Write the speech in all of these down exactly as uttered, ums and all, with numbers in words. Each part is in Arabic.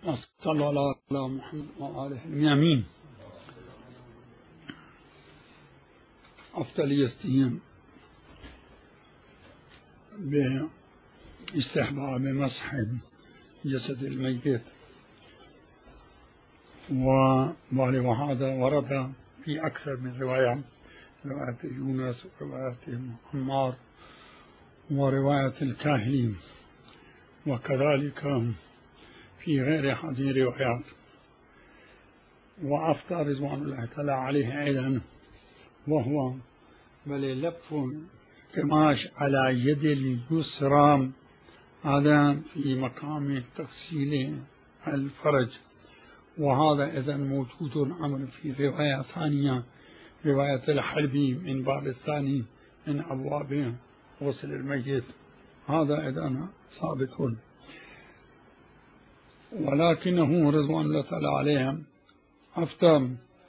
صلى الله على محمد وآله آمين. أفضل يستهين باستحباب مسح جسد الميت، وهذا ورد في أكثر من رواية، رواية يونس ورواية عمار ورواية الكاهلي، وكذلك في غير هذه الروايات. وأفتى رضوان الله تعالى عليه أيضا، وهو بل لف القماش على يد اليسرى، هذا في مقام تغسيل الفرج، وهذا إذن موجود أمر في رواية ثانية، رواية الحلبي من باب الثاني من أبواب غسل الميت، هذا إذن ثابت. ولكنه رضوان الله تعالى عليهم أفتى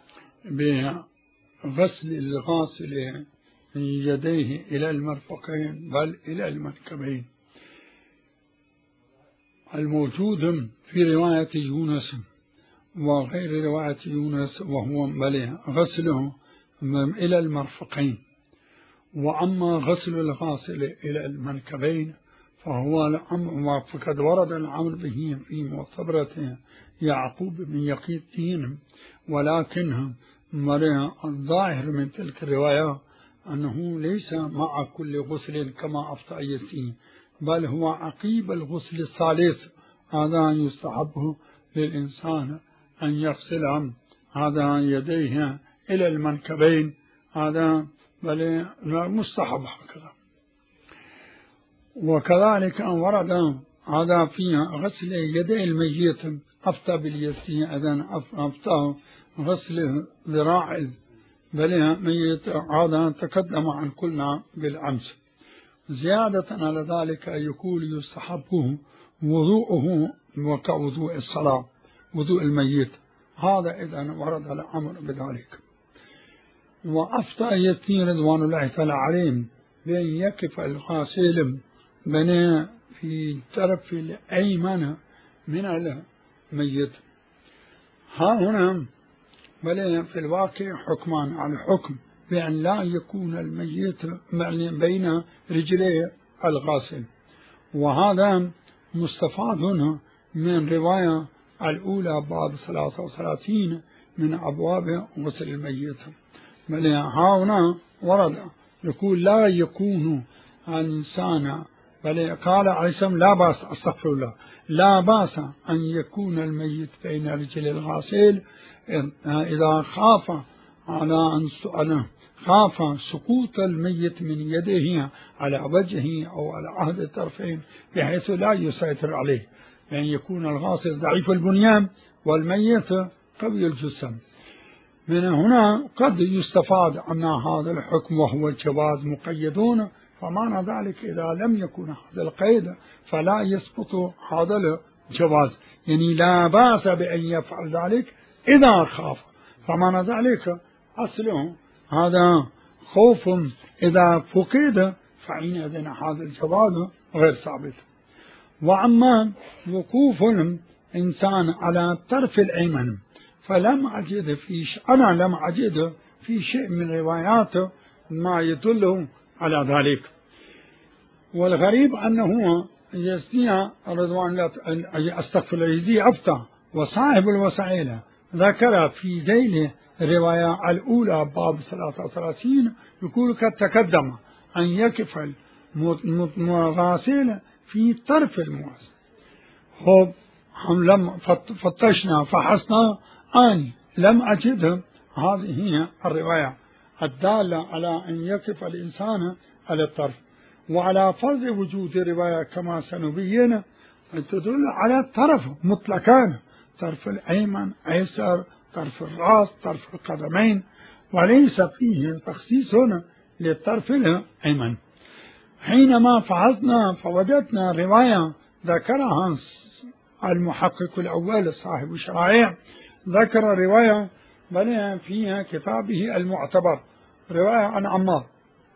بغسل الغاسل يديه إلى المرفقين بل إلى المنكبين، الموجود في رواية يونس وغير رواية يونس، وهو بل غسله إلى المرفقين. وأما غسل الغاسل إلى المنكبين فهو الأمر، فقد ورد الأمر به في معتبرة يعقوب بن يقي الدين، ولكن الظاهر من تلك الرواية أنه ليس مع كل غسل كما أفتى يسين، بل هو عقيب الغسل الثالث، هذا يستحب للإنسان أن يغسل هذا يديه إلى المنكبين، هذا بل مستحب هكذا. وكذلك أن ورد هذا في غسل يدي الميت أفتى باليسين، أذن أفتى غسل ذراع بل ميت، هذا تقدم عن كلنا بالأمس. زيادة على ذلك يقول يستحب وضوءه وكوضوء الصلاة، وضوء الميت، هذا إذن ورد الأمر بذلك. وأفتى يسين رضوان الله تعالى عليهم بأن يقف الغاسل بني في طرف الأيمن من الميت. ها هنا بل في الواقع حكمان على الحكم بأن لا يكون الميت بين رجلي الغاسل، وهذا مستفاد هنا من رواية الأولى باب ثلاثة وثلاثين من أبواب غسل الميت. بل ها هنا ورد يقول لا يكون الإنسان، بل قال عليه السلام لا بأس، أستغفر الله، لا بأس أن يكون الميت بين رجل الغاسل إذا خاف على أن خاف سقوط الميت من يده على وجهه أو على أحد الطرفين بحيث لا يسيطر عليه، يعني يكون الغاسل ضعيف البنيان والميت قوي الجسم. من هنا قد يستفاد عن هذا الحكم وهو الجواز مقيدون، فمعنى ذلك إذا لم يكن هذا القيد فلا يسقط هذا الجواز، يعني لا بأس بأن يفعل ذلك إذا خاف، فمعنى ذلك أصله هذا خوف، إذا فقد فحينئذ هذا الجواز غير ثابت. وأما وقوف الإنسان على الطرف الأيمن فلم أجد في ش... أنا لم أجد في شيء من روايات ما يدل على ذلك. والغريب أنه يزدي رضوان الله أستغفر الله يزدي أفتى وصاحب الوسائل ذكر في ذيل الرواية الأولى باب ثلاثة وثلاثين يقول قد تقدم أن يقف المغاسل في طرف المغاسل. خب هم لم فتشنا فحصنا أني لم أجد هذه هي الرواية الدالة على أن يقف الإنسان على الطرف، وعلى فرض وجود رواية كما سنبين تدل على الطرف مطلقا، طرف الأيمن أيسر، طرف الرأس، طرف القدمين، وليس فيه تخصيص للطرف الأيمن. حينما فحصنا فوجدنا رواية ذكرها المحقق الأول صاحب الشرائع، ذكر رواية بني فيها كتابه المعتبر، رواية عن عمار،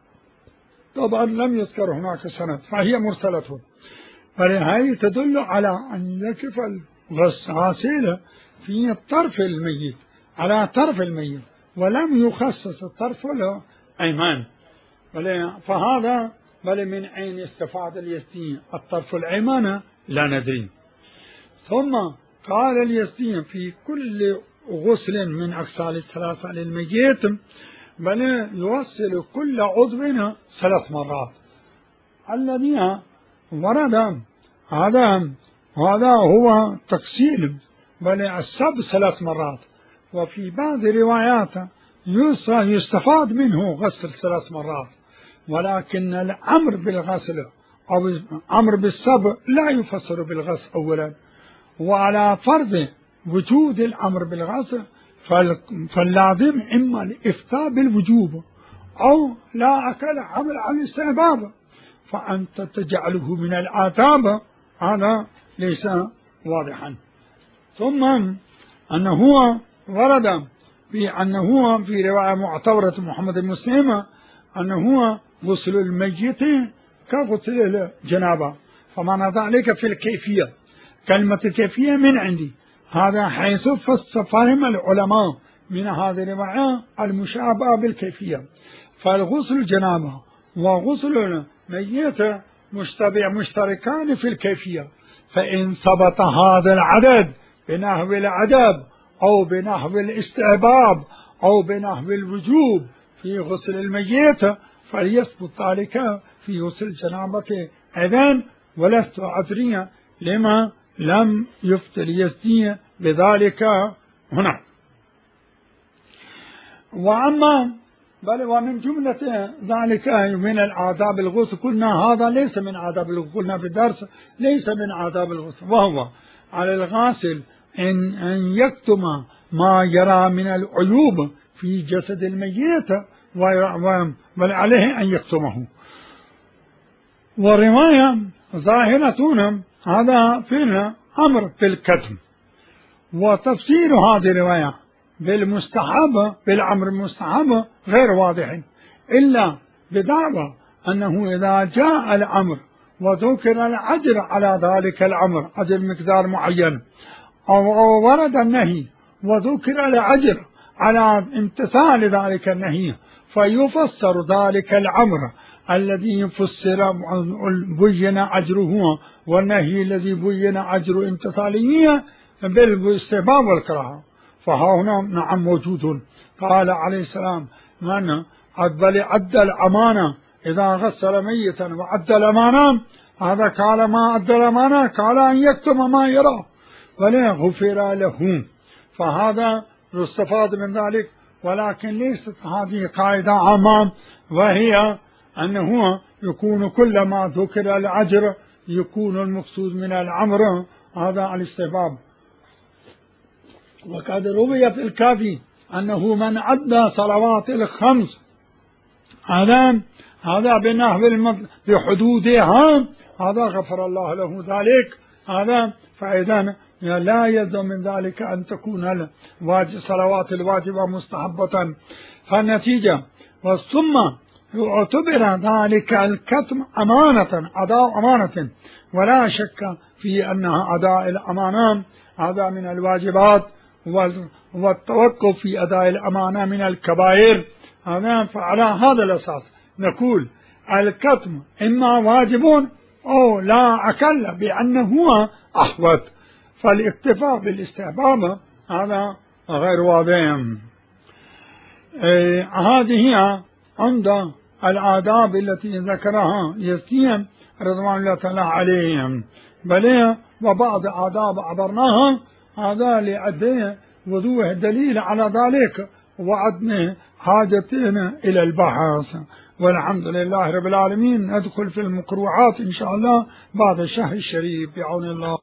طبعا لم يذكر هناك سند فهي مرسلة، فهي تدل على أن يقف غسالة في طرف الميت على طرف الميت، ولم يخصص الطرف له أيمان، فهذا بل من أين استفاد اليزدي الطرف الأيمن لا ندري. ثم قال اليزدي في كل غسل من أغسال الثلاثة للميت بل يوصل كل عضو ثلاث مرات الذي ورد هذا هذا هو تقسيم بل السب ثلاث مرات، وفي بعض الروايات يستفاد منه غسل ثلاث مرات، ولكن الأمر بالغسل أو الأمر بالسب لا يفسر بالغسل أولا، وعلى فرض وجود الأمر بالغسل فاللازم إما الإفتاء بالوجوب أو لا أكل عمل عن الاستحباب، فأنت تجعله من الآداب هذا ليس واضحا. ثم أنه ورد في أنه في رواية معتبرة محمد المسلم أنه غسل الميت كغسل الجنابة، فمعنى ذلك في الكيفية، كلمة الكيفية من عندي هذا حيث فهم العلماء من هذه الرواية المشابهة بالكيفية، فالغسل الجنابة وغسل الميت مشتبه مشتركان في الكيفية، فإن ثبت هذا العدد بنحو العدد أو بنحو الاستحباب أو بنحو الوجوب في غسل الميت فليثبت ذلك في غسل الجنابة أيضا، ولست أدري لما لم يفتي اليزدي بذلك هنا. وأما بل ومن جملة ذلك من الآداب الغسل قلنا هذا ليس من آداب الغسل، قلنا في الدرس ليس من آداب الغسل، وهو على الغاسل أن أن يكتم ما يرى من العيوب في جسد الميت بل عليه أن يكتمه. والرواية ظاهرة هذا فينا أمر بالكتم، وتفسير هذه الرواية بالمستحب بالأمر المستحب غير واضح، إلا بدعوى أنه إذا جاء الأمر وذكر الأجر على ذلك الأمر أجر مقدار معين، أو ورد النهي وذكر الأجر على امتثال ذلك النهي، فيفسر ذلك الأمر الذي فسر بين أجره والنهي الذي بين أجر امتثاله بالاستحباب والكراهة، فها هنا نعم موجود. قال عليه السلام من بل أدى الأمانة إذا غسل ميتا وأدى الأمانة، هذا قال ما أدى الأمانة قال أن يكتم ما يرى ولا غفر له، فهذا يستفاد من ذلك، ولكن ليست هذه قاعدة عامة، وهي أنه يكون كل ما ذكر الأجر يكون المقصود من الأمر هذا الاستحباب. وقد روي في الكافي أنه من أدى صلوات الخمس هذا هذا بنحو بحدودها هذا غفر الله له ذلك، هذا فإذا لا يلزم من ذلك أن تكون الصلوات الواجبة مستحبة. فالنتيجة ثم يعتبر ذلك الكتم أمانة أداء أمانة، ولا شك في أنها أداء الأمانة هذا من الواجبات، والتوقف في أداء الأمانة من الكبائر، هذا فعلى هذا الأساس نقول الكتم إما واجب أو لا أقل بأنه أحوط، فالاكتفاء بالاستحباب هذا غير واضح. إيه هذه عند الآداب التي ذكرها يزدي رضوان الله تعالى عليهم، بل وبعض آداب عبرناها هذا لعدم وضوح الدليل على ذلك وعدم حاجتنا إلى البحث. والحمد لله رب العالمين. ندخل في المكروهات إن شاء الله بعد الشهر الشريف بعون الله.